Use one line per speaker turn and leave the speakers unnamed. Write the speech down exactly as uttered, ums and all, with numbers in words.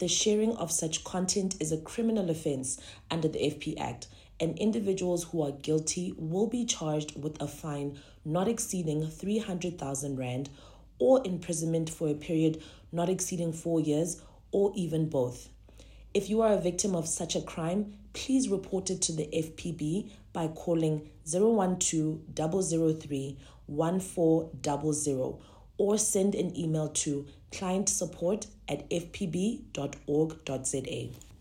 The sharing of such content is a criminal offense under the F P Act, and individuals who are guilty will be charged with a fine not exceeding three hundred thousand rand or imprisonment for a period not exceeding four years or even both. If you are a victim of such a crime, please report it to the F P B by calling zero one two, zero zero three, one four zero zero or send an email to client support at f p b dot org dot za.